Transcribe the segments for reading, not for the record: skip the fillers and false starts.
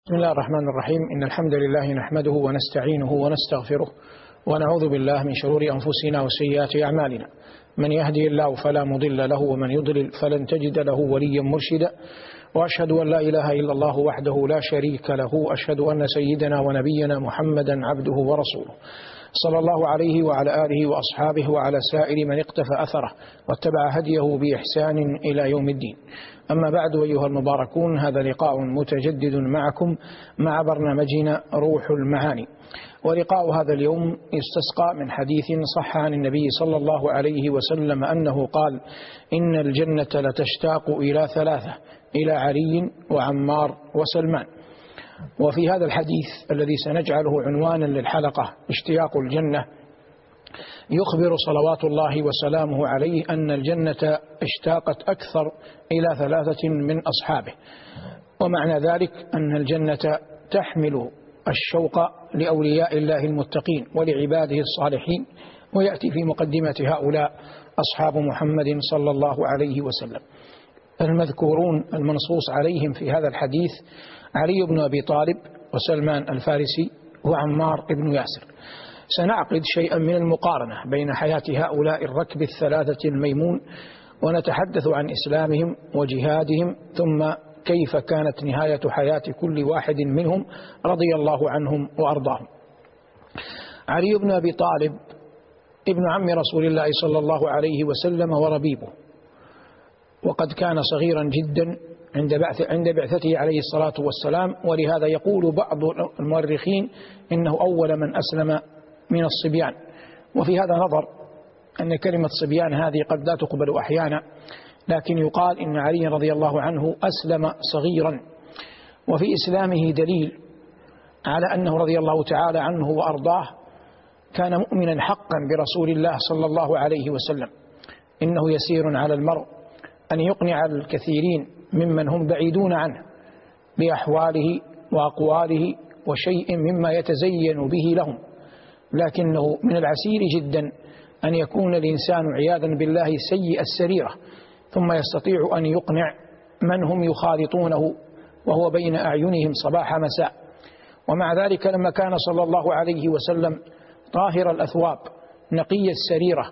بسم الله الرحمن الرحيم. إن الحمد لله نحمده ونستعينه ونستغفره ونعوذ بالله من شرور أنفسنا وسيئات أعمالنا. من يهدي الله فلا مضل له ومن يضلل فلن تجد له وليا مرشدا. وأشهد أن لا إله إلا الله وحده لا شريك له. أشهد أن سيدنا ونبينا محمدا عبده ورسوله صلى الله عليه وعلى آله وأصحابه وعلى سائر من اقتفى أثره واتبع هديه بإحسان إلى يوم الدين. أما بعد، أيها المباركون، هذا لقاء متجدد معكم مع برنامجنا روح المعاني. ولقاء هذا اليوم يستسقى من حديث صح عن النبي صلى الله عليه وسلم أنه قال: إن الجنة لتشتاق إلى ثلاثة، إلى علي وعمار وسلمان. وفي هذا الحديث الذي سنجعله عنوانا للحلقة اشتياق الجنة، يخبر صلوات الله وسلامه عليه أن الجنة اشتاقت أكثر إلى ثلاثة من أصحابه. ومعنى ذلك أن الجنة تحمل الشوق لأولياء الله المتقين ولعباده الصالحين، ويأتي في مقدمة هؤلاء أصحاب محمد صلى الله عليه وسلم. المذكورون المنصوص عليهم في هذا الحديث علي بن أبي طالب وسلمان الفارسي وعمار بن ياسر. سنعقد شيئا من المقارنة بين حياة هؤلاء الركب الثلاثة الميمون، ونتحدث عن إسلامهم وجهادهم، ثم كيف كانت نهاية حياة كل واحد منهم رضي الله عنهم وأرضاهم. علي بن أبي طالب ابن عم رسول الله صلى الله عليه وسلم وربيبه، وقد كان صغيرا جدا عند بعثته عليه الصلاة والسلام، ولهذا يقول بعض المؤرخين إنه أول من أسلم من الصبيان. وفي هذا نظر أن كلمة صبيان هذه قد لا تقبل أحيانا، لكن يقال إن علي رضي الله عنه أسلم صغيرا. وفي إسلامه دليل على أنه رضي الله تعالى عنه وأرضاه كان مؤمنا حقا برسول الله صلى الله عليه وسلم. إنه يسير على المرء أن يقنع الكثيرين ممن هم بعيدون عنه بأحواله وأقواله وشيء مما يتزين به لهم، لكنه من العسير جدا أن يكون الإنسان عياذا بالله سيء السريرة ثم يستطيع أن يقنع من هم يخالطونه وهو بين أعينهم صباح مساء. ومع ذلك لما كان صلى الله عليه وسلم طاهر الأثواب نقي السريرة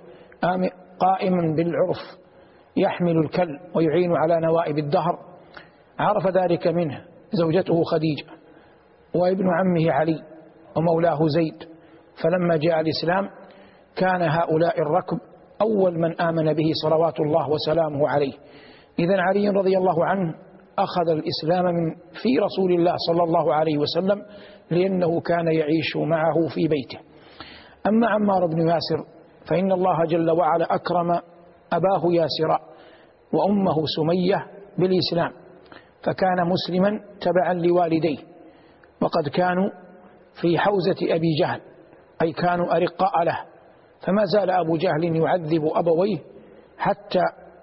قائما بالعرف يحمل الكل ويعين على نوائب الدهر، عرف ذلك منه زوجته خديجة وابن عمه علي ومولاه زيد. فلما جاء الإسلام كان هؤلاء الركب أول من آمن به صلوات الله وسلامه عليه. إذن علي رضي الله عنه أخذ الإسلام في رسول الله صلى الله عليه وسلم، لأنه كان يعيش معه في بيته. أما عمار بن ياسر فإن الله جل وعلا أكرم أباه ياسر وأمه سمية بالإسلام، فكان مسلما تبعا لوالديه، وقد كانوا في حوزة أبي جهل، أي كانوا أرقاء له. فما زال أبو جهل يعذب أبويه حتى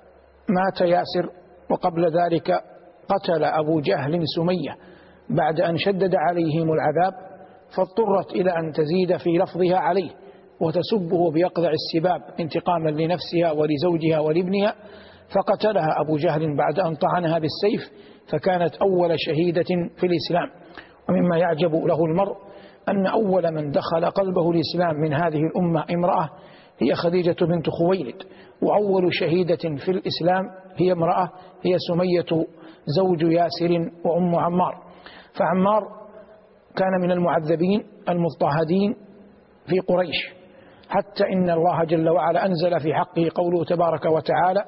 مات ياسر، وقبل ذلك قتل أبو جهل سمية بعد أن شدد عليهم العذاب، فاضطرت إلى أن تزيد في لفظها عليه وتسبه بيقظع السباب انتقاما لنفسها ولزوجها ولابنها، فقتلها أبو جهل بعد أن طعنها بالسيف، فكانت أول شهيدة في الإسلام. ومما يعجب له المرء أن أول من دخل قلبه الإسلام من هذه الأمة امرأة هي خديجة بنت خويلد، وأول شهيدة في الإسلام هي امرأة، هي سمية زوج ياسر وأم عمار. فعمار كان من المعذبين المضطهدين في قريش، حتى إن الله جل وعلا أنزل في حقه قوله تبارك وتعالى: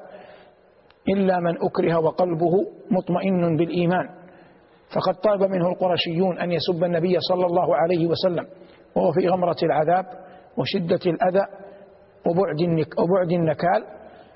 إلا من أكره وقلبه مطمئن بالإيمان. فقد طلب منه القرشيون أن يسب النبي صلى الله عليه وسلم وهو في غمرة العذاب وشدة الأذى وبعد النكال،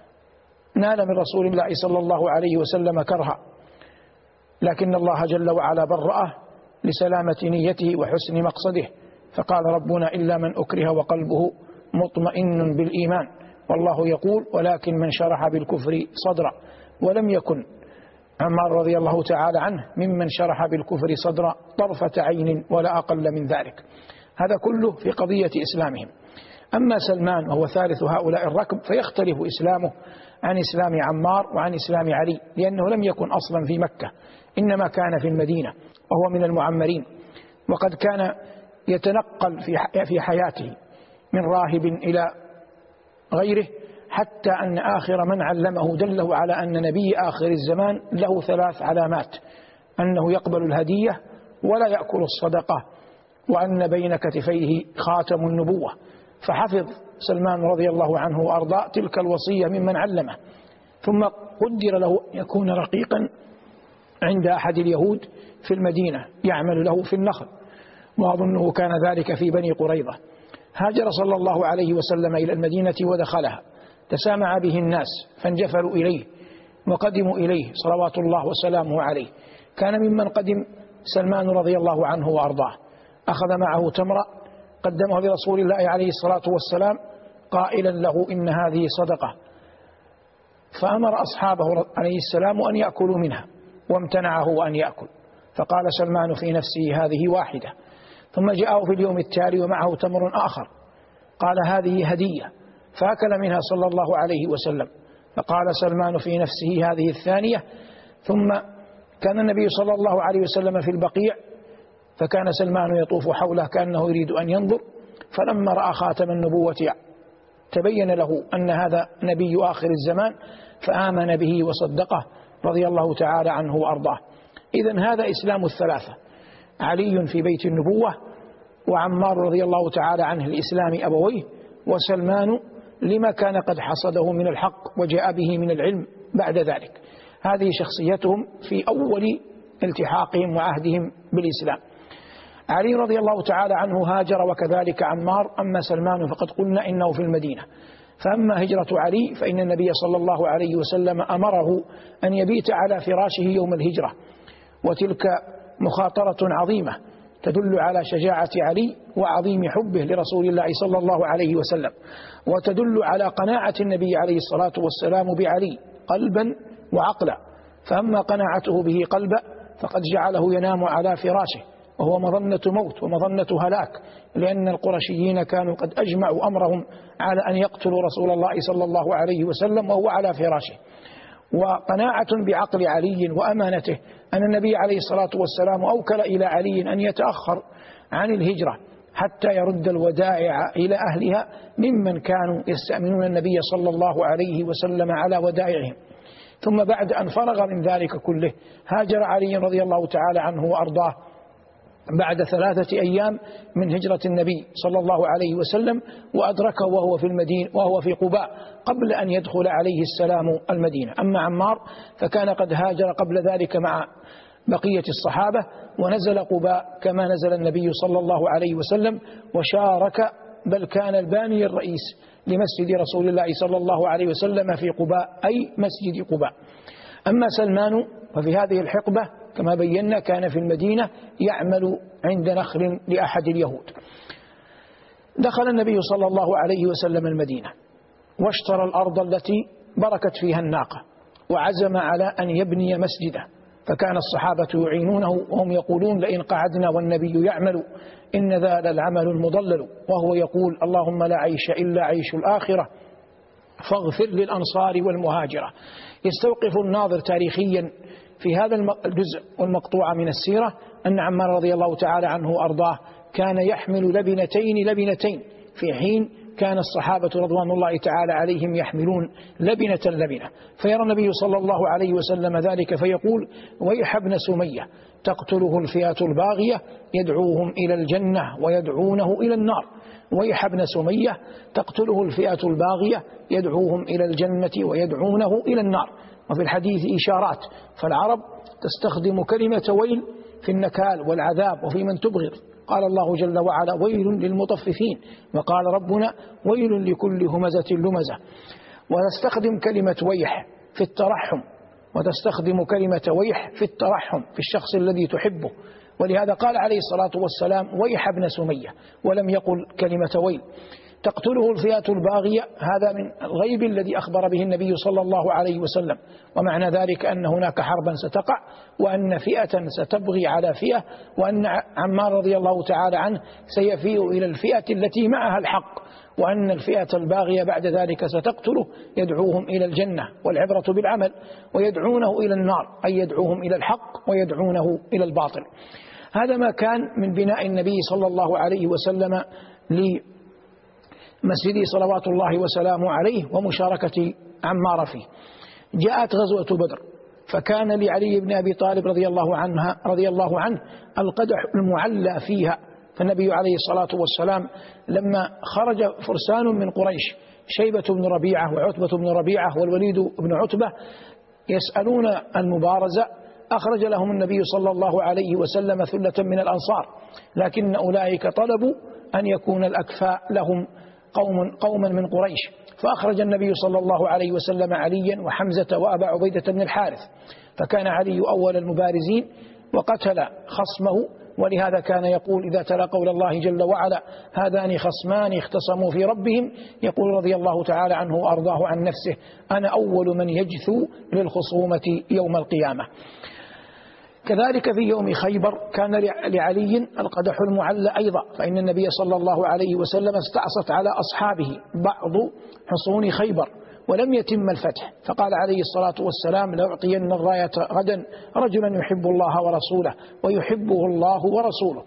نال من رسول الله صلى الله عليه وسلم كرها، لكن الله جل وعلا برأه لسلامة نيته وحسن مقصده، فقال ربنا: إلا من أكره وقلبه مطمئن بالإيمان. والله يقول: ولكن من شرح بالكفر صدرا. ولم يكن عمار رضي الله تعالى عنه ممن شرح بالكفر صدرا طرفة عين ولا أقل من ذلك. هذا كله في قضية إسلامهم. أما سلمان وهو ثالث هؤلاء الركب فيختلف إسلامه عن إسلام عمار وعن إسلام علي، لأنه لم يكن أصلا في مكة، إنما كان في المدينة، وهو من المعمرين، وقد كان يتنقل في حياته من راهب إلى غيره، حتى أن آخر من علمه دله على أن نبي آخر الزمان له 3 علامات: أنه يقبل الهدية ولا يأكل الصدقة، وأن بين كتفيه خاتم النبوة. فحفظ سلمان رضي الله عنه وأرضاه تلك الوصية ممن علمه، ثم قدر له أن يكون رقيقا عند أحد اليهود في المدينة يعمل له في النخل، وأظنه كان ذلك في بني قريظة. هاجر صلى الله عليه وسلم إلى المدينة ودخلها، تسامع به الناس فانجفلوا إليه وقدموا إليه صلوات الله وسلامه عليه. كان ممن قدم سلمان رضي الله عنه وأرضاه، أخذ معه تمرة قدمه لرسول الله عليه الصلاة والسلام قائلا له إن هذه صدقة، فأمر أصحابه عليه السلام أن يأكلوا منها وامتنعه أن يأكل، فقال سلمان في نفسه هذه واحدة. ثم جاءه في اليوم التالي ومعه تمر آخر، قال هذه هدية، فأكل منها صلى الله عليه وسلم. فقال سلمان في نفسه هذه الثانية. ثم كان النبي صلى الله عليه وسلم في البقيع، فكان سلمان يطوف حوله كأنه يريد أن ينظر، فلما رأى خاتم النبوة تبين له أن هذا نبي آخر الزمان، فآمن به وصدقه رضي الله تعالى عنه وأرضاه. إذن هذا إسلام الثلاثة: علي في بيت النبوة، وعمار رضي الله تعالى عنه الإسلام أبويه، وسلمان لما كان قد حصده من الحق وجاء به من العلم بعد ذلك. هذه شخصيتهم في أول التحاقهم وعهدهم بالإسلام. علي رضي الله تعالى عنه هاجر وكذلك عمار. أما سلمان فقد قلنا إنه في المدينة. فأما هجرة علي فإن النبي صلى الله عليه وسلم أمره أن يبيت على فراشه يوم الهجرة، وتلك مخاطرة عظيمة تدل على شجاعة علي وعظيم حبه لرسول الله صلى الله عليه وسلم، وتدل على قناعة النبي عليه الصلاة والسلام بعلي قلبا وعقلا. فأما قناعته به قلبا فقد جعله ينام على فراشه وهو مظنة موت ومظنة هلاك، لأن القرشيين كانوا قد أجمعوا أمرهم على أن يقتلوا رسول الله صلى الله عليه وسلم وهو على فراشه. وقناعة بعقل علي وأمانته أن النبي عليه الصلاة والسلام أوكل إلى علي أن يتأخر عن الهجرة حتى يرد الودائع إلى أهلها ممن كانوا يستأمنون النبي صلى الله عليه وسلم على ودائعهم. ثم بعد أن فرغ من ذلك كله هاجر علي رضي الله تعالى عنه وأرضاه بعد 3 أيام من هجرة النبي صلى الله عليه وسلم، وأدركه وهو في المدينة وهو في قباء قبل أن يدخل عليه السلام المدينة. أما عمار فكان قد هاجر قبل ذلك مع بقية الصحابة ونزل قباء كما نزل النبي صلى الله عليه وسلم، وشارك بل كان الباني الرئيس لمسجد رسول الله صلى الله عليه وسلم في قباء أي مسجد قباء. أما سلمان ففي هذه الحقبة كما بينا كان في المدينة يعمل عند نخل لأحد اليهود. دخل النبي صلى الله عليه وسلم المدينة واشترى الأرض التي بركت فيها الناقة، وعزم على أن يبني مسجده، فكان الصحابة يعينونه وهم يقولون لئن قعدنا والنبي يعمل إن ذا للعمل المضلل، وهو يقول اللهم لا عيش إلا عيش الآخرة فاغفر للأنصار والمهاجرة. يستوقف الناظر تاريخيا في هذا الجزء والمقطوعة من السيرة أن عمار رضي الله تعالى عنه وأرضاه كان يحمل لبنتين في حين كان الصحابة رضوان الله تعالى عليهم يحملون لبنة. فيرى النبي صلى الله عليه وسلم ذلك فيقول ويح ابن سمية تقتله الفئة الباغية يدعوهم إلى الجنة ويدعونه إلى النار. ويح ابن سمية تقتله الفئة الباغية يدعوهم إلى الجنة ويدعونه إلى النار. وفي الحديث إشارات، فالعرب تستخدم كلمة ويل في النكال والعذاب وفي من تبغض. قال الله جل وعلا ويل للمطففين، وقال ربنا ويل لكل همزة لمزة. وتستخدم كلمة ويح في الترحم، وتستخدم كلمة ويح في الترحم في الشخص الذي تحبه، ولهذا قال عليه الصلاة والسلام ويح ابن سمية ولم يقل كلمة ويل. تقتله الفئة الباغية، هذا من الغيب الذي أخبر به النبي صلى الله عليه وسلم، ومعنى ذلك أن هناك حربا ستقع، وأن فئة ستبغي على فئة، وأن عمار رضي الله تعالى عنه سيفيء إلى الفئة التي معها الحق، وأن الفئة الباغية بعد ذلك ستقتله يدعوهم إلى الجنة، والعبرة بالعمل، ويدعونه إلى النار، أي يدعوهم إلى الحق ويدعونه إلى الباطل. هذا ما كان من بناء النبي صلى الله عليه وسلم لمسجده صلوات الله وسلامه عليه ومشاركة عمار فيه. جاءت غزوة بدر، فكان لعلي بن أبي طالب رضي الله عنه القدح المعلى فيها، فالنبي عليه الصلاة والسلام لما خرج فرسان من قريش شيبة بن ربيعة وعتبة بن ربيعة والوليد بن عتبة يسألون المبارزة، أخرج لهم النبي صلى الله عليه وسلم ثلة من الأنصار، لكن أولئك طلبوا أن يكون الأكفاء لهم قوما من قريش، فأخرج النبي صلى الله عليه وسلم عليا وحمزة وأبا عبيدة بن الحارث، فكان علي أول المبارزين وقتل خصمه، ولهذا كان يقول إذا تلا قول الله جل وعلا هذان خصمان اختصموا في ربهم، يقول رضي الله تعالى عنه وأرضاه عن نفسه أنا أول من يجثو للخصومة يوم القيامة. كذلك في يوم خيبر كان لعلي القدح المعلى أيضا، فإن النبي صلى الله عليه وسلم استعصت على أصحابه بعض حصون خيبر ولم يتم الفتح، فقال عليه الصلاة والسلام لأعطين الراية غدا رجلا يحب الله ورسوله ويحبه الله ورسوله.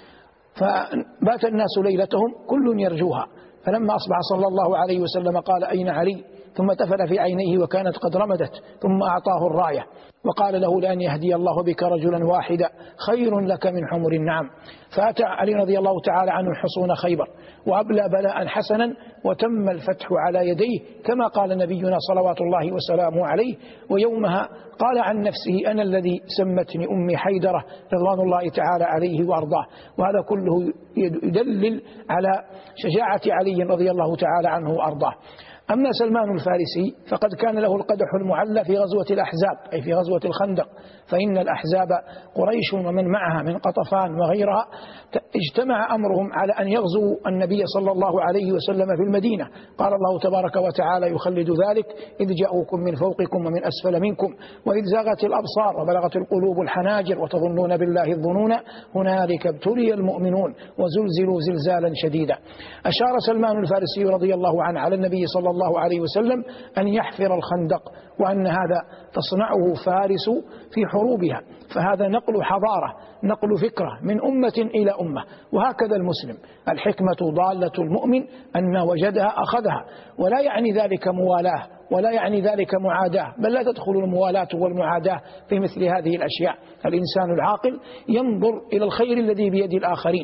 فبات الناس ليلتهم كل يرجوها، فلما أصبح صلى الله عليه وسلم قال أين علي؟ ثم تفل في عينيه وكانت قد رمدت، ثم أعطاه الراية وقال له لأن يهدي الله بك رجلا واحدا خير لك من حمر النعم. فأتى علي رضي الله تعالى عنه حصون خيبر وأبلى بلاء حسنا، وتم الفتح على يديه كما قال نبينا صلوات الله وسلامه عليه، ويومها قال عن نفسه أنا الذي سمتني أمي حيدرة رضوان الله تعالى عليه وأرضاه. وهذا كله يدلل على شجاعة علي رضي الله تعالى عنه وأرضاه. أما سلمان الفارسي فقد كان له القدح المعلى في غزوة الأحزاب، أي في غزوة الخندق، فإن الأحزاب قريش ومن معها من قطفان وغيرها اجتمع أمرهم على أن يغزوا النبي صلى الله عليه وسلم في المدينة. قال الله تبارك وتعالى يخلد ذلك إذ جاءوكم من فوقكم ومن أسفل منكم وإذ زاغت الأبصار وبلغت القلوب الحناجر وتظنون بالله الظنون هنالك ابتلي المؤمنون وزلزلوا زلزالا شديدا. أشار سلمان الفارسي رضي الله عنه على النبي صلى الله عليه وسلم أن يحفر الخندق، وأن هذا تصنعه فارس في حروبها، فهذا نقل حضارة، نقل فكرة من أمة إلى أمة. وهكذا المسلم، الحكمة ضالة المؤمن أن وجدها أخذها، ولا يعني ذلك موالاه ولا يعني ذلك معاداة، بل لا تدخل الموالاة والمعاداة في مثل هذه الأشياء. الإنسان العاقل ينظر إلى الخير الذي بيد الآخرين،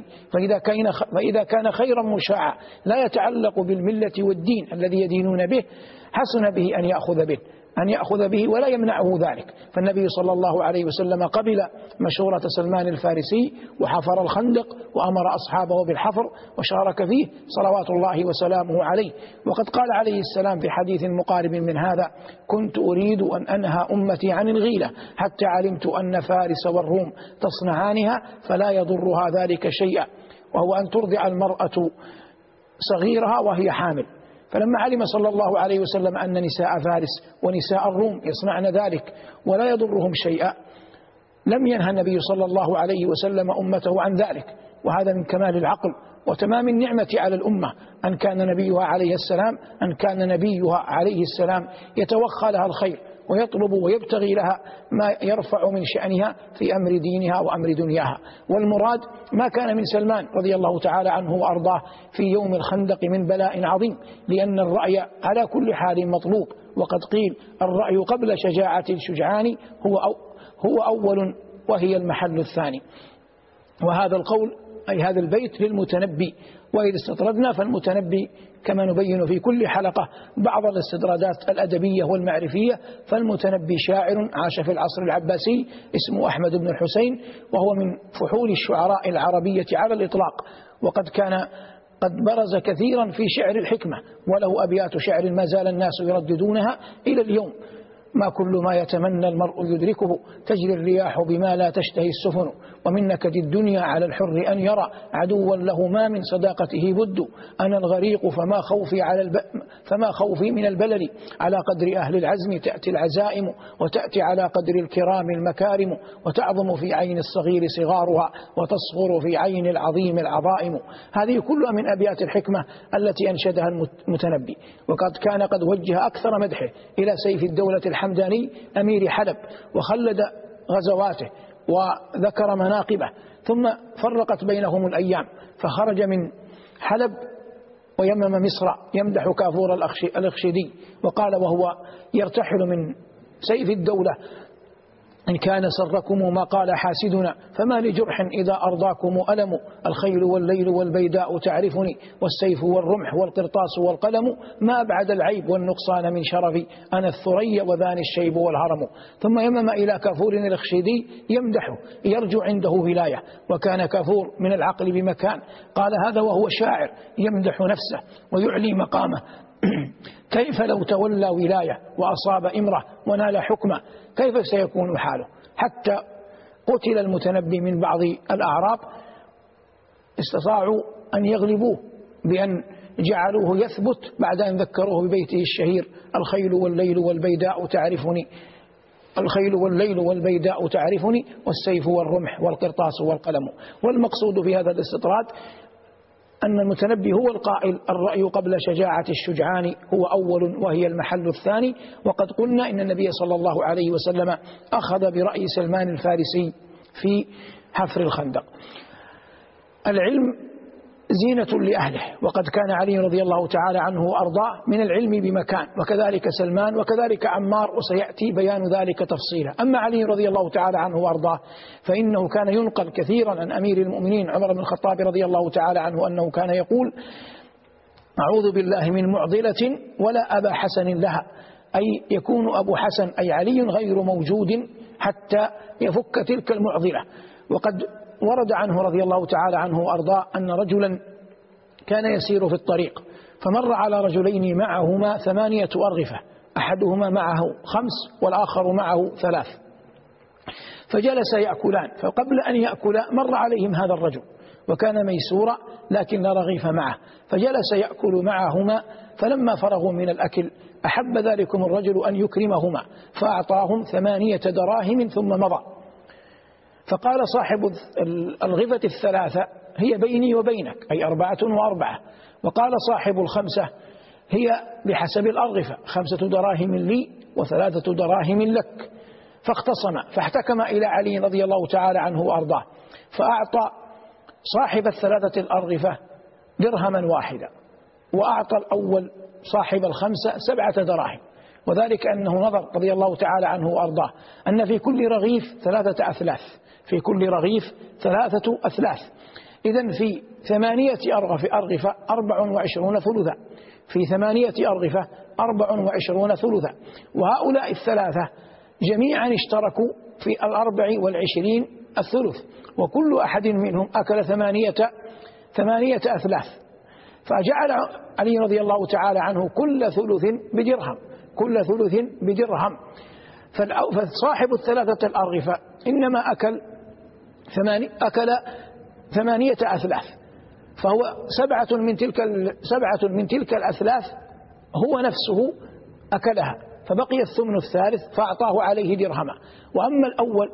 فإذا كان خيرا مشاعا لا يتعلق بالملة والدين الذي يدينون به حسن به أن يأخذ به ولا يمنعه ذلك. فالنبي صلى الله عليه وسلم قبل مشورة سلمان الفارسي وحفر الخندق وأمر أصحابه بالحفر وشارك فيه صلوات الله وسلامه عليه. وقد قال عليه السلام في حديث مقارب من هذا كنت أريد أن أنهى أمتي عن الغيلة حتى علمت أن فارس والروم تصنعانها فلا يضرها ذلك شيئا، وهو أن ترضع المرأة صغيرها وهي حامل. فلما علم صلى الله عليه وسلم أن نساء فارس ونساء الروم يصنعن ذلك ولا يضرهم شيئا لم ينهى النبي صلى الله عليه وسلم أمته عن ذلك. وهذا من كمال العقل وتمام النعمة على الأمة أن كان نبيها عليه السلام يتوخى لها الخير ويطلب ويبتغي لها ما يرفع من شأنها في أمر دينها وأمر دنياها. والمراد ما كان من سلمان رضي الله تعالى عنه وأرضاه في يوم الخندق من بلاء عظيم، لأن الرأي على كل حال مطلوب، وقد قيل الرأي قبل شجاعة الشجعان هو أول وهي المحل الثاني. وهذا القول أي هذا البيت للمتنبي، وإذا استطردنا فالمتنبي كما نبين في كل حلقة بعض الاستطرادات الأدبية والمعرفية، فالمتنبي شاعر عاش في العصر العباسي اسمه أحمد بن الحسين، وهو من فحول الشعراء العربية على الإطلاق، وقد كان قد برز كثيرا في شعر الحكمة، وله أبيات شعر ما زال الناس يرددونها إلى اليوم. ما كل ما يتمنى المرء يدركه، تجري الرياح بما لا تشتهي السفن، ومن نكد الدنيا على الحر أن يرى عدوا له ما من صداقته بد. أنا الغريق فما خوفي من البلل، على قدر أهل العزم تأتي العزائم، وتأتي على قدر الكرام المكارم، وتعظم في عين الصغير صغارها، وتصغر في عين العظيم العظائم. هذه كلها من أبيات الحكمة التي أنشدها المتنبي. وقد كان قد وجه أكثر مدحه إلى سيف الدولة الحمداني أمير حلب، وخلد غزواته وذكر مناقبه، ثم فرقت بينهم الأيام، فخرج من حلب ويمم مصر يمدح كافور الأخشدي، وقال وهو يرتحل من سيف الدولة: إن كان سركم ما قال حاسدنا، فما لجرح إذا أرضاكم ألم. الخيل والليل والبيداء تعرفني، والسيف والرمح والقرطاس والقلم. ما بعد العيب والنقصان من شرفي، أنا الثريا وذاني الشيب والهرم. ثم يمم إلى كافور الأخشدي يمدحه يرجو عنده ولاية، وكان كافور من العقل بمكان. قال هذا وهو شاعر يمدح نفسه ويعلي مقامه: كيف لو تولى ولاية وأصاب إمرة ونال حكمة، كيف سيكون حاله؟ حتى قتل المتنبي من بعض الأعراب، استطاعوا أن يغلبوه بأن جعلوه يثبت بعد أن ذكروه ببيته الشهير: الخيل والليل والبيداء تعرفني، الخيل والليل والبيداء تعرفني، والسيف والرمح والقرطاس والقلم. والمقصود في هذا الاستطراد أن المتنبي هو القائل: الرأي قبل شجاعة الشجعان هو أول وهي المحل الثاني. وقد قلنا إن النبي صلى الله عليه وسلم أخذ برأي سلمان الفارسي في حفر الخندق. العلم زينة لأهله، وقد كان علي رضي الله تعالى عنه وأرضاه من العلم بمكان، وكذلك سلمان، وكذلك عمار، وسيأتي بيان ذلك تفصيلا. أما علي رضي الله تعالى عنه وأرضاه فإنه كان ينقل كثيرا عن أمير المؤمنين عمر بن الخطاب رضي الله تعالى عنه أنه كان يقول: أعوذ بالله من معضلة ولا أبا حسن لها، أي يكون أبو حسن أي علي غير موجود حتى يفك تلك المعضلة. وقد ورد عنه رضي الله تعالى عنه وأرضاه أن رجلا كان يسير في الطريق، فمر على رجلين معهما 8 أرغفة، أحدهما معه 5 والآخر معه 3، فجلس يأكلان. فقبل أن يأكلا مر عليهم هذا الرجل، وكان ميسورا لكن لا رغيف معه، فجلس يأكل معهما. فلما فرغوا من الأكل أحب ذلكم الرجل أن يكرمهما، فأعطاهم 8 دراهم ثم مضى. فقال صاحب الغفة 3: هي بيني وبينك، أي 4 و4. وقال صاحب 5: هي بحسب الأرغفة، 5 دراهم لي و3 دراهم لك. فاختصم، فاحتكم إلى علي رضي الله تعالى عنه وأرضاه، فأعطى صاحب 3 الأرغفة درهما واحدا، وأعطى الأول صاحب 5 7 دراهم. وذلك أنه نظر رضي الله تعالى عنه وأرضاه أن في كل رغيف 3 أثلاث، في كل رغيف 3 أثلاث. إذن في 8 أرغفة 24 ثلثا، في 8 أرغفة 24 ثلثا. وهؤلاء 3 جميعا اشتركوا في 24 الثلث، وكل أحد منهم أكل 8 أثلاث. فجعل علي رضي الله تعالى عنه كل ثلث بدرهم، كل ثلث بدرهم. فصاحب 3 الأرغفة إنما أكل 8 أثلاث، فهو 7 من تلك الأثلاث هو نفسه أكلها، فبقي الثمن الثالث فأعطاه عليه درهما. وأما الأول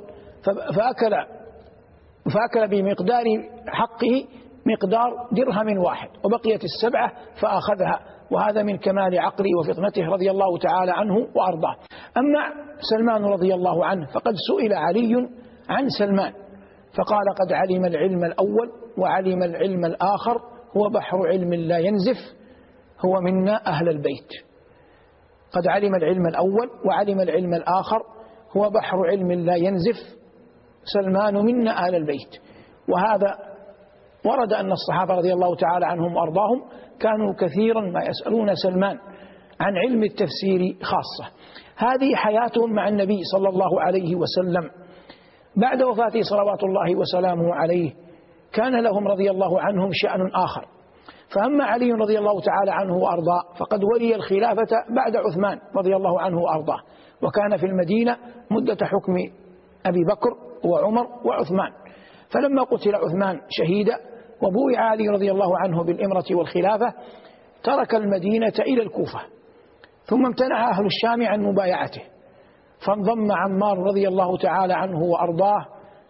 فأكل بمقدار حقه مقدار درهم واحد، وبقيت 7 فأخذها. وهذا من كمال عقله وفطنته رضي الله تعالى عنه وأرضاه. أما سلمان رضي الله عنه فقد سئل علي عن سلمان فقال: قد علم العلم الأول وعلم العلم الآخر، هو بحر علم لا ينزف، هو منا أهل البيت. قد علم العلم الأول وعلم العلم الآخر، هو بحر علم لا ينزف، سلمان منا أهل البيت. وهذا ورد أن الصحابة رضي الله تعالى عنهم وأرضاهم كانوا كثيرا ما يسألون سلمان عن علم التفسير خاصة. هذه حياتهم مع النبي صلى الله عليه وسلم. بعد وفاته صلوات الله وسلامه عليه كان لهم رضي الله عنهم شأن آخر، فأما علي رضي الله تعالى عنه وأرضاه فقد ولي الخلافة بعد عثمان رضي الله عنه وأرضاه، وكان في المدينة مدة حكم أبي بكر وعمر وعثمان. فلما قتل عثمان شهيدا وبويع علي رضي الله عنه بالإمرة والخلافة ترك المدينة إلى الكوفة، ثم امتنع أهل الشام عن مبايعته، فانضم عمار رضي الله تعالى عنه وأرضاه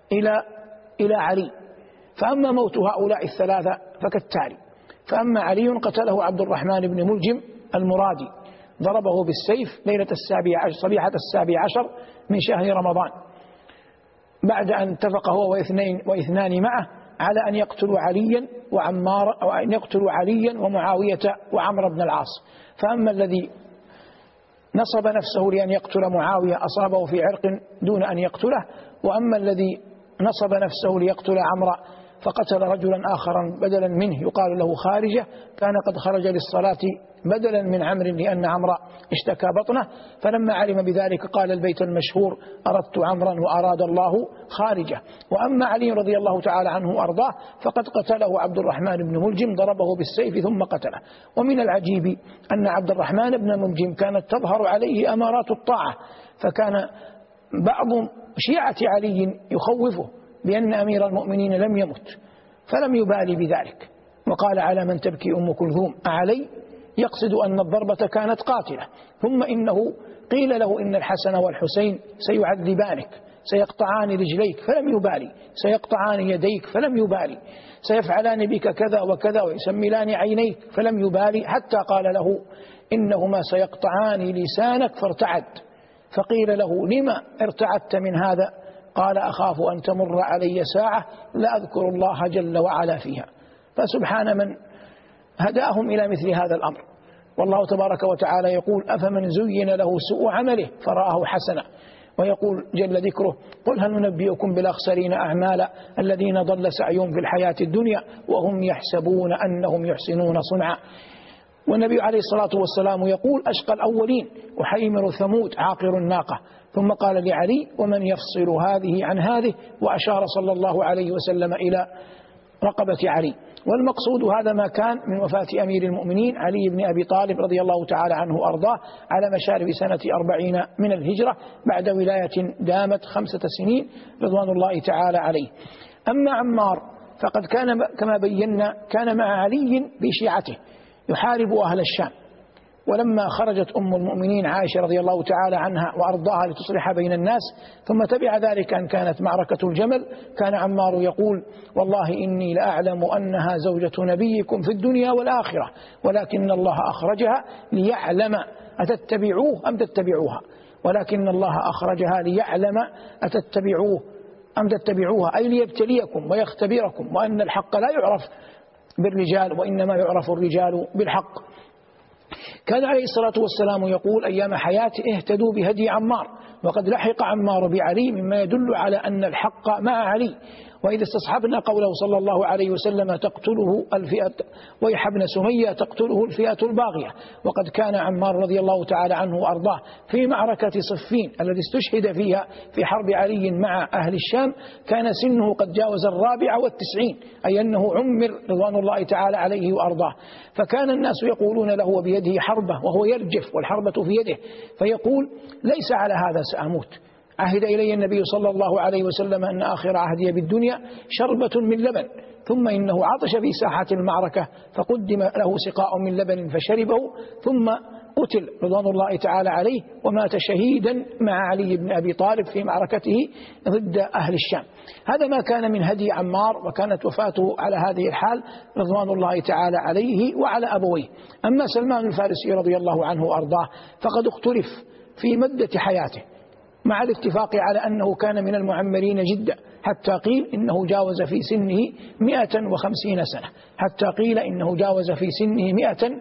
إلى علي. فأما موت هؤلاء الثلاثة فكالتالي: فأما علي قتله عبد الرحمن بن ملجم المرادي، ضربه بالسيف ليلة صبيحة 17 من شهر رمضان، بعد أن اتفق هو واثنان معه على أن يقتلوا عليا وعمار، أو أن يقتلوا عليا ومعاوية وعمر بن العاص. فأما الذي نصب نفسه لأن يقتل معاوية أصابه في عرق دون أن يقتله، وأما الذي نصب نفسه ليقتل عمرو فقتل رجلا آخرا بدلا منه يقال له خارجة، كان قد خرج للصلاة بدلا من عمرو لأن عمرو اشتكى بطنه، فلما علم بذلك قال البيت المشهور: أردت عمرا وأراد الله خارجة. وأما علي رضي الله تعالى عنه وأرضاه فقد قتله عبد الرحمن بن ملجم، ضربه بالسيف ثم قتله. ومن العجيب أن عبد الرحمن بن ملجم كانت تظهر عليه أمارات الطاعة، فكان بعض شيعة علي يخوفه بأن أمير المؤمنين لم يمت، فلم يبالي بذلك، وقال: على من تبكي أم كلثوم أعلي؟ يقصد أن الضربة كانت قاتلة. ثم إنه قيل له إن الحسن والحسين سيعذبانك، سيقطعان رجليك، فلم يبالي، سيقطعان يديك، فلم يبالي، سيفعلان بك كذا وكذا، ويسملان عينيك، فلم يبالي، حتى قال له: إنهما سيقطعان لسانك فارتعد. فقيل له: لما ارتعدت من هذا؟ قال: أخاف أن تمر علي ساعة لا أذكر الله جل وعلا فيها. فسبحان من هداهم إلى مثل هذا الأمر. والله تبارك وتعالى يقول: أفمن زين له سوء عمله فرآه حسنا. ويقول جل ذكره: قل هل ننبئكم بالأخسرين أعمالا الذين ضل سعيهم في الحياة الدنيا وهم يحسبون أنهم يحسنون صنعا. والنبي عليه الصلاة والسلام يقول: أشقى الأولين وحيمر ثمود عاقر الناقة. ثم قال لعلي: ومن يفصل هذه عن هذه؟ وأشار صلى الله عليه وسلم إلى رقبة علي. والمقصود هذا ما كان من وفاة أمير المؤمنين علي بن أبي طالب رضي الله تعالى عنه وأرضاه على مشارف سنة 40 من الهجرة، بعد ولاية دامت 5 سنين رضوان الله تعالى عليه. أما عمار فقد كان كما بينا كان مع علي بشيعته يحارب أهل الشام، ولما خرجت أم المؤمنين عائشة رضي الله تعالى عنها وأرضاها لتصلح بين الناس، ثم تبع ذلك أن كانت معركة الجمل، كان عمار يقول: والله إني لأعلم أنها زوجة نبيكم في الدنيا والآخرة، ولكن الله أخرجها ليعلم أتتبعوه أم تتبعوها، ولكن الله أخرجها ليعلم أتتبعوه أم تتبعوها، أي ليبتليكم ويختبركم، وأن الحق لا يعرف بالرجال وإنما يعرف الرجال بالحق. كان عليه الصلاة والسلام يقول أيام حياته: اهتدوا بهدي عمار. وقد لحق عمار بعلي مما يدل على أن الحق مع علي. وإذا استصحبنا قوله صلى الله عليه وسلم: تقتله الفئة ويح ابن سمية تقتله الفئة الباغية. وقد كان عمار رضي الله تعالى عنه وأرضاه في معركة صفين الذي استشهد فيها في حرب علي مع أهل الشام كان سنه قد جاوز 94، أي أنه عمر رضوان الله تعالى عليه وأرضاه. فكان الناس يقولون له بيده حربة وهو يرجف والحربة في يده، فيقول: ليس على هذا سأموت. عهد إلي النبي صلى الله عليه وسلم أن آخر عهدي بالدنيا شربة من لبن، ثم إنه عطش في ساحة المعركة فقدم له سقاء من لبن فشربه، ثم قتل رضوان الله تعالى عليه ومات شهيدا مع علي بن أبي طالب في معركته ضد أهل الشام. هذا ما كان من هدي عمار، وكانت وفاته على هذه الحال رضوان الله تعالى عليه وعلى أبويه. أما سلمان الفارسي رضي الله عنه وأرضاه فقد اختلف في مدة حياته، مع الاتفاق على أنه كان من المعمرين جدا، حتى قيل إنه جاوز في سنه 150 سنة، حتى قيل إنه جاوز في سنه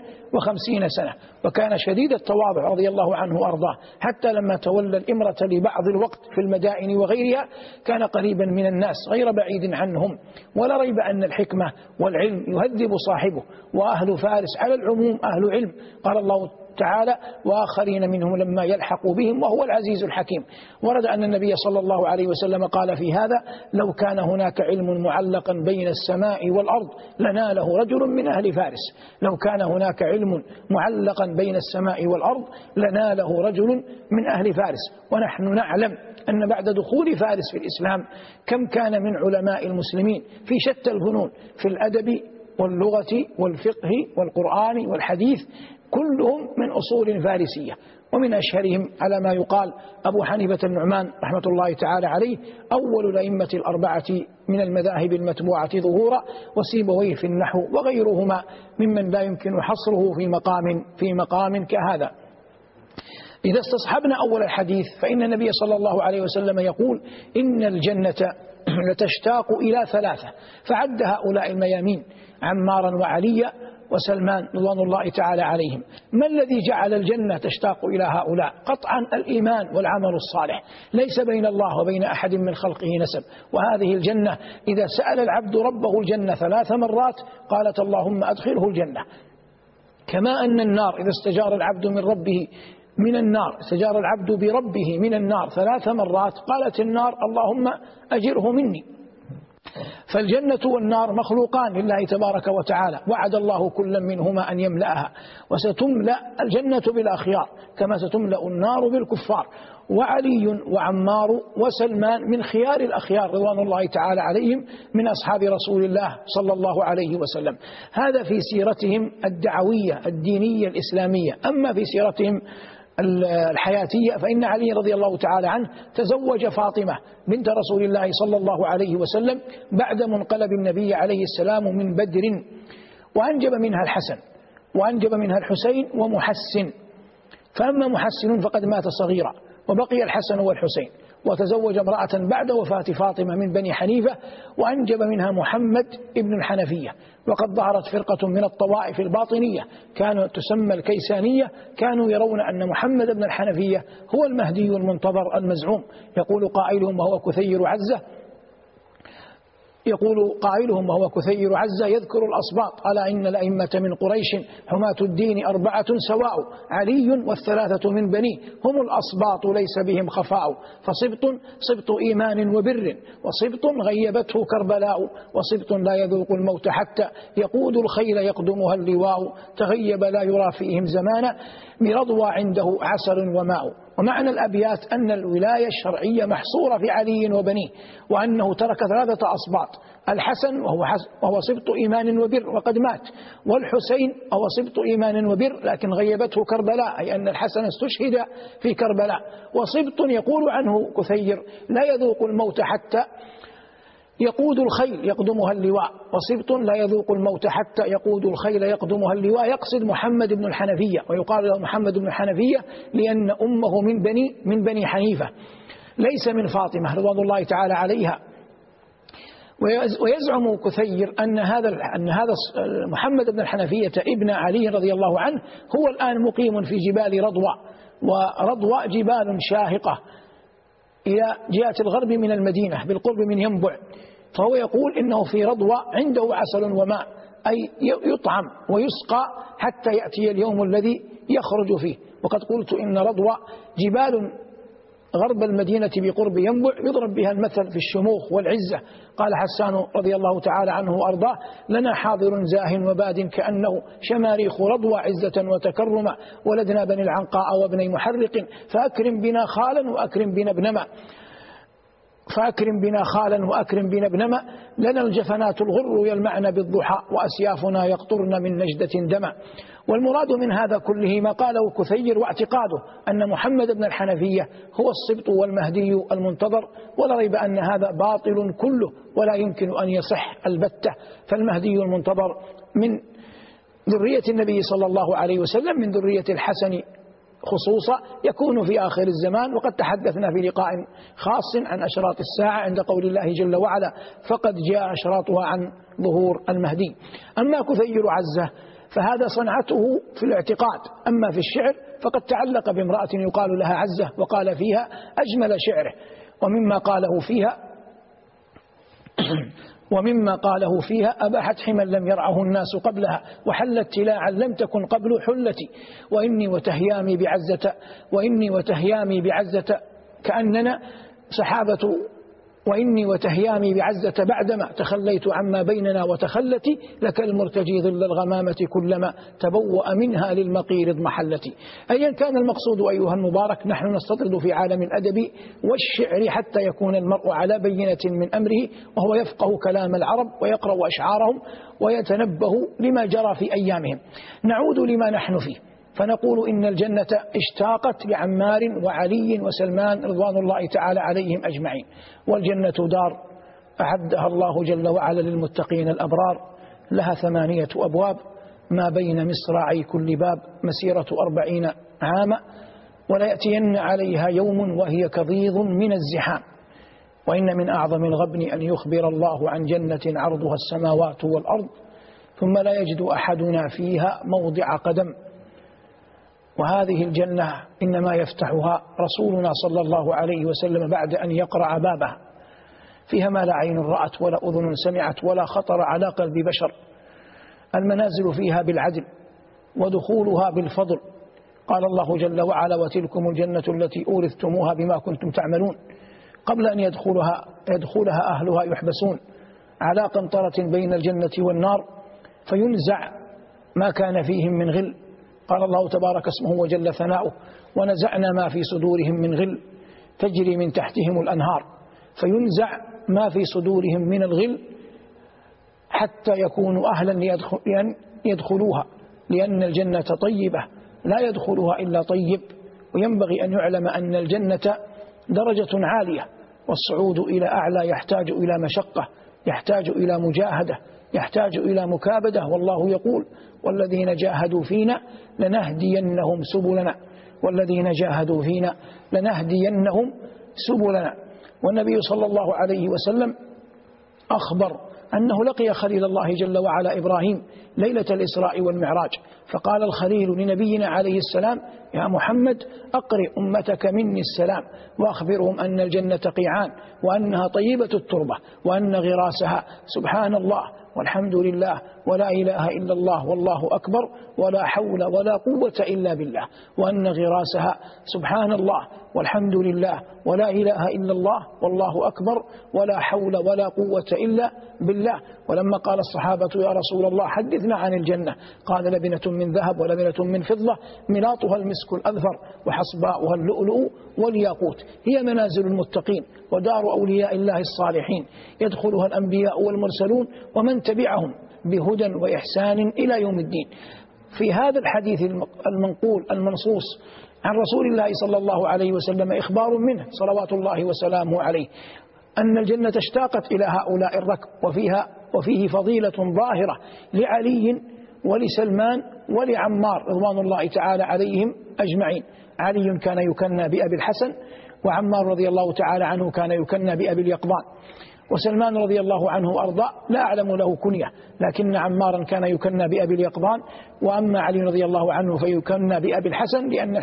150 سنة. وكان شديد التواضع رضي الله عنه وأرضاه، حتى لما تولى الإمرة لبعض الوقت في المدائن وغيرها كان قريبا من الناس غير بعيد عنهم. ولا ريب أن الحكمة والعلم يهذب صاحبه، وأهل فارس على العموم أهل علم. قال الله تعالى وآخرين منهم لما يلحقوا بهم وهو العزيز الحكيم. ورد أن النبي صلى الله عليه وسلم قال في هذا: لو كان هناك علم معلقا بين السماء والأرض لناله رجل من أهل فارس. لو كان هناك علم معلقا بين السماء والأرض لناله رجل من أهل فارس. ونحن نعلم أن بعد دخول فارس في الإسلام كم كان من علماء المسلمين في شتى الفنون، في الأدب واللغة والفقه والقرآن والحديث، كلهم من أصول فارسية. ومن أشهرهم على ما يقال أبو حنيفة النعمان رحمة الله تعالى عليه، أول الأئمة الأربعة من المذاهب المتبوعة ظهورا، وسيبويه في النحو، وغيرهما ممن لا يمكن حصره في مقام كهذا. إذا استصحبنا أول الحديث فإن النبي صلى الله عليه وسلم يقول: إن الجنة لتشتاق إلى ثلاثة، فعد هؤلاء الميامين: عمارا وعليا وسلمان رضوان الله تعالى عليهم. ما الذي جعل الجنة تشتاق إلى هؤلاء؟ قطعا الإيمان والعمل الصالح، ليس بين الله وبين أحد من خلقه نسب. وهذه الجنة إذا سأل العبد ربه الجنة 3 مرات قالت: اللهم أدخله الجنة. كما أن النار إذا استجار العبد من ربه من النار، استجار العبد بربه من النار 3 مرات قالت النار: اللهم أجره مني. فالجنة والنار مخلوقان لله تبارك وتعالى، وعد الله كل منهما أن يملأها، وستملأ الجنة بالأخيار كما ستملأ النار بالكفار. وعلي وعمار وسلمان من خيار الأخيار رضوان الله تعالى عليهم من أصحاب رسول الله صلى الله عليه وسلم. هذا في سيرتهم الدعوية الدينية الإسلامية. أما في سيرتهم الحياتية فإن علي رضي الله تعالى عنه تزوج فاطمة بنت رسول الله صلى الله عليه وسلم بعد منقلب النبي عليه السلام من بدر، وأنجب منها الحسن وأنجب منها الحسين ومحسن. فأما محسن فقد مات صغيرا، وبقي الحسن والحسين. وتزوج امرأة بعد وفاة فاطمة من بني حنيفة وأنجب منها محمد ابن الحنفية. وقد ظهرت فرقة من الطوائف الباطنية كانوا تسمى الكيسانية، كانوا يرون أن محمد ابن الحنفية هو المهدي المنتظر المزعوم. يقول قائلهم وهو كثير عزة يذكر الأصباط: ألا إن الأئمة من قريش حماة الدين 4 سواء، علي والثلاثة من بني هم الأصباط ليس بهم خفاء. فصبط إيمان وبر، وصبط غيبته كربلاء، وصبط لا يذوق الموت حتى يقود الخيل يقدمها اللواء، تغيب لا يرى فيهم زمانا، برضوى عنده عسل وماء. ومعنى الأبيات أن الولاية الشرعية محصورة في علي وبنيه، وأنه ترك 3 أصباط: الحسن وهو سبط إيمان وبر وقد مات، والحسين وهو سبط إيمان وبر لكن غيبته كربلاء، أي أن الحسن استشهد في كربلاء. وسبط يقول عنه كثير: لا يذوق الموت حتى يقود الخيل يقدمها اللواء. وسبط لا يذوق الموت حتى يقود الخيل يقدمها اللواء. يقصد محمد بن الحنفية، ويقال له محمد بن الحنفية لأن أمه من بني حنيفة ليس من فاطمة رضوان الله تعالى عليها. ويزعم كثير أن هذا محمد بن الحنفية ابن علي رضي الله عنه هو الآن مقيم في جبال رضوى، ورضوى جبال شاهقة إلى جهة الغرب من المدينة بالقرب من ينبع. فهو يقول إنه في رضوى عنده عسل وماء، أي يطعم ويسقى حتى يأتي اليوم الذي يخرج فيه. وقد قلت إن رضوى جبال غرب المدينة بقرب ينبع يضرب بها المثل في الشموخ والعزة. قال حسان رضي الله تعالى عنه وأرضاه: لنا حاضر زاه وباد كأنه شماريخ رضوى عزة وتكرما، ولدنا بني العنقاء وابني محرق، فأكرم بنا خالا وأكرم بنا ابنما، لنا الجفنات الغر يلمعن بالضحى، وأسيافنا يقطرن من نجدة دما. والمراد من هذا كله ما قاله كثير واعتقاده أن محمد بن الحنفية هو السبط والمهدي المنتظر، ولا ريب أن هذا باطل كله ولا يمكن أن يصح البتة. فالمهدي المنتظر من ذرية النبي صلى الله عليه وسلم، من ذرية الحسن خصوصا، يكون في آخر الزمان. وقد تحدثنا في لقاء خاص عن أشراط الساعة عند قول الله جل وعلا: فقد جاء أشراطها عن ظهور المهدي. أما كثير عزة فهذا صنعته في الاعتقاد، أما في الشعر فقد تعلق بامرأة يقال لها عزة وقال فيها أجمل شعره. ومما قاله فيها ومما قاله فيها: أباحت حما لم يرعه الناس قبلها، وحلت تلاعا لم تكن قبل حلتي، وإني وتهيامي بعزة كأننا سحابة، وإني وتهيامي بعزة بعدما تخليت عما بيننا وتخلتي، لك المرتجي ظل الغمامة كلما تبوأ منها للمقير محلتي. أيا كان المقصود أيها المبارك، نحن نستطرد في عالم الأدب والشعر حتى يكون المرء على بينة من أمره، وهو يفقه كلام العرب ويقرأ أشعارهم ويتنبه لما جرى في أيامهم. نعود لما نحن فيه، فنقول إن الجنة اشتاقت لعمار وعلي وسلمان رضوان الله تعالى عليهم أجمعين. والجنة دار أعدها الله جل وعلا للمتقين الأبرار، لها 8 أبواب، ما بين مصراعي كل باب مسيرة 40 عاما، ولا يأتين عليها يوم وهي كضيض من الزحام. وإن من أعظم الغبن أن يخبر الله عن جنة عرضها السماوات والأرض، ثم لا يجد أحدنا فيها موضع قدم. وهذه الجنة إنما يفتحها رسولنا صلى الله عليه وسلم بعد أن يقرع بابها. فيها ما لا عين رأت ولا أذن سمعت ولا خطر على قلب بشر. المنازل فيها بالعدل ودخولها بالفضل. قال الله جل وعلا: وتلكم الجنة التي أورثتموها بما كنتم تعملون. قبل أن يدخلها أهلها يحبسون على قنطرة بين الجنة والنار، فينزع ما كان فيهم من غل. قال الله تبارك اسمه وجل ثناؤه: ونزعنا ما في صدورهم من غل تجري من تحتهم الأنهار. فينزع ما في صدورهم من الغل حتى يكونوا أهلا يدخلوها، لأن الجنة طيبة لا يدخلها إلا طيب. وينبغي أن يعلم أن الجنة درجة عالية، والصعود إلى أعلى يحتاج إلى مشقة، يحتاج إلى مجاهدة، يحتاج إلى مكابدة. والله يقول: والذين جاهدوا فينا لنهدينهم سبلنا، والذين جاهدوا فينا لنهدينهم سبلنا. والنبي صلى الله عليه وسلم أخبر أنه لقي خليل الله جل وعلا إبراهيم ليلة الإسراء والمعراج، فقال الخليل لنبينا عليه السلام: يا محمد أقرئ أمتك مني السلام، وأخبرهم أن الجنة قيعان، وأنها طيبة التربة، وأن غراسها سبحان الله والحمد لله ولا إله إلا الله والله أكبر ولا حول ولا قوة إلا بالله، وأن غراسها سبحان الله والحمد لله ولا إله إلا الله والله أكبر ولا حول ولا قوة إلا بالله. ولما قال الصحابة: يا رسول الله حدثنا عن الجنة، قال: لبنة من ذهب ولبنة من فضة، ملاطها المسك الأذفر، وحصباؤها اللؤلؤ والياقوت. هي منازل المتقين ودار أولياء الله الصالحين، يدخلها الأنبياء والمرسلون ومن تبعهم بهدى وإحسان إلى يوم الدين. في هذا الحديث المنقول المنصوص عن رسول الله صلى الله عليه وسلم إخبار منه صلوات الله وسلامه عليه أن الجنة اشتاقت إلى هؤلاء الركب، وفيه فضيلة ظاهرة لعلي ولسلمان ولعمار رضوان الله تعالى عليهم أجمعين. علي كان يكنى بأبي الحسن، وعمار رضي الله تعالى عنه كان يكنى بأبي اليقظان، وسلمان رضي الله عنه أرضى لا أعلم له كنية، لكن عمارا كان يكنى بأبي اليقظان، وأما علي رضي الله عنه فيكنى بأبي الحسن لأن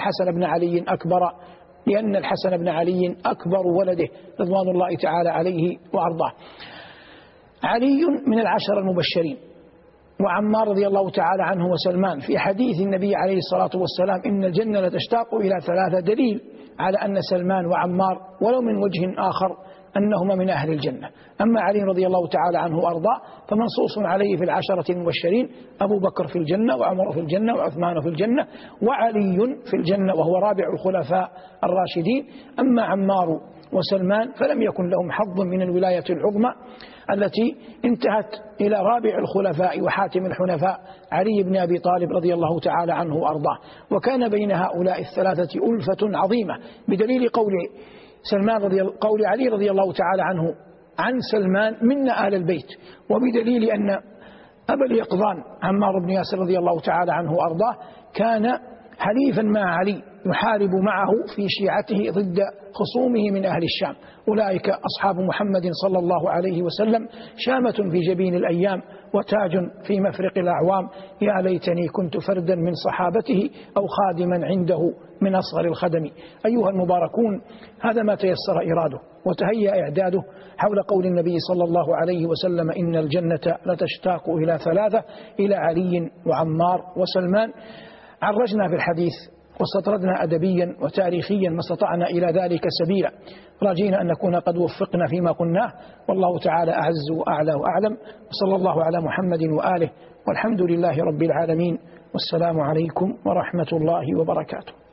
الحسن بن علي أكبر ولده رضوان الله تعالى عليه وأرضاه. علي من العشر المبشرين، وعمار رضي الله تعالى عنه وسلمان. في حديث النبي عليه الصلاة والسلام: إن الجنة لتشتاق إلى 3، دليل على أن سلمان وعمار ولو من وجه آخر أنهما من أهل الجنة. أما علي رضي الله تعالى عنه وأرضاه فمنصوص عليه في العشرة المبشرين: أبو بكر في الجنة، وعمر في الجنة، وعثمان في الجنة، وعلي في الجنة، وهو رابع الخلفاء الراشدين. أما عمار وسلمان فلم يكن لهم حظ من الولاية العظمى التي انتهت إلى رابع الخلفاء وحاتم الحنفاء علي بن أبي طالب رضي الله تعالى عنه وأرضاه. وكان بين هؤلاء الثلاثة ألفة عظيمة، بدليل قول علي رضي الله تعالى عنه عن سلمان: منا آل البيت، وبدليل أن أبا اليقظان عمار بن ياسر رضي الله تعالى عنه وأرضاه كان حليفا مع علي يحارب معه في شيعته ضد خصومه من أهل الشام. أولئك أصحاب محمد صلى الله عليه وسلم، شامة في جبين الأيام وتاج في مفرق الأعوام. يا ليتني كنت فردا من صحابته أو خادما عنده من أصغر الخدم. أيها المباركون، هذا ما تيسر إراده وتهيأ إعداده حول قول النبي صلى الله عليه وسلم: إن الجنة لتشتاق إلى ثلاثة، إلى علي وعمار وسلمان. عرجنا في الحديث واستطردنا أدبيا وتاريخيا ما استطعنا إلى ذلك سبيلا، راجينا أن نكون قد وفقنا فيما قلناه، والله تعالى أعز وأعلى وأعلم. وصلى الله على محمد وآله، والحمد لله رب العالمين، والسلام عليكم ورحمة الله وبركاته.